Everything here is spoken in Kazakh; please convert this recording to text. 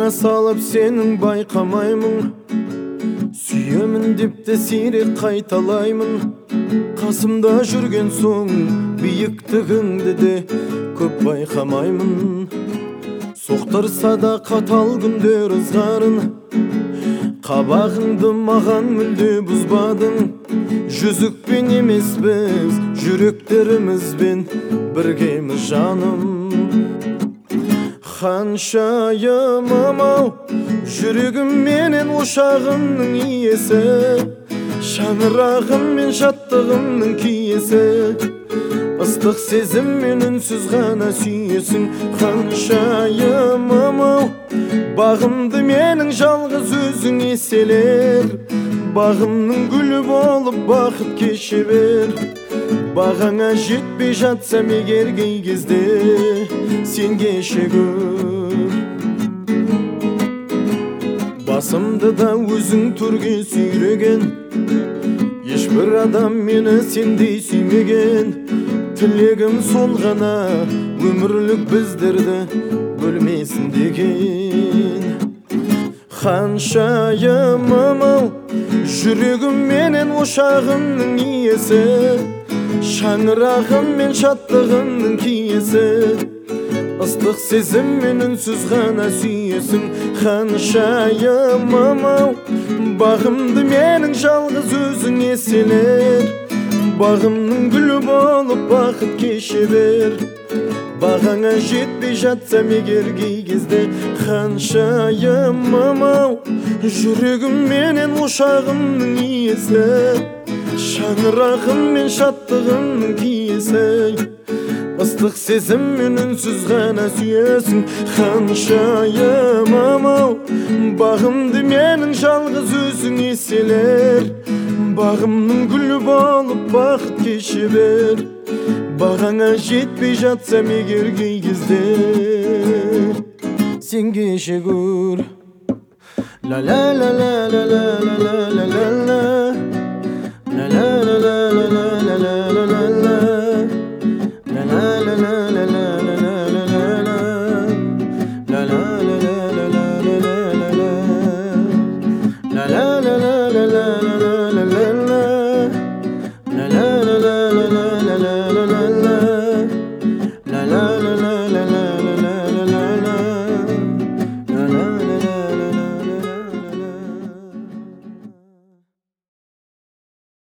Ана салып сенің байқамаймын, сүйемін деп те сирек қайталаймын. Қасымда жүрген соң биіктігіңді де көп байқамаймын. Соқтырса да қатал күндер ызғарын, қабағыңды маған мүлде бұзбадың. Жүзікпен емес біз, жүректерімізбен біргеміз жаным. Ханшайымым-ау, жүрегім менен ошағымның иесі, шаңырағым мен шаттығымның киесі. Ыстық сезіммен үнсіз ғана сүйесің. Ханшайымым-ау, бағымды менің жалғыз өзің еселер. Бағымның гүлі болып бақыт кеше бер. Бағаңа жетпей жатсам егер кей кезде, сен кеше көр. Басымды да өзің төрге сүйреген, ешбір адам мені сендей сүймеген. Тілегім сол ғана, өмірлік біздерді бөлмесін деген. Ханшайымым-ау, жүрегім менен ошағымның иесі, шаңырағым мен шаттығымның киесі. Ыстық сезіммен үнсіз ғана сүйесің. Ханшайымым-ау, бағымды менің жалғыз өзің еселер. Бағымның гүлі болып бақыт кеше бер. Бағаңа жетпей жатсам егер кей кезде. Ханшайымым-ау, жүрегім менен ошағымның иесі, шаңырағым мен шаттығымның киесі. Ыстық сезіммен үнсіз ғана сүйесің. Ханшайымым-ау, бағымды менің жалғыз өзің еселер. Бағымның гүлі болып бақыт кеше бер. Бағаңа жетпей жатсам егер кей кезде, сен кеше көр. La la la la la la la la la la. La la la la la la la la la la. La la la la la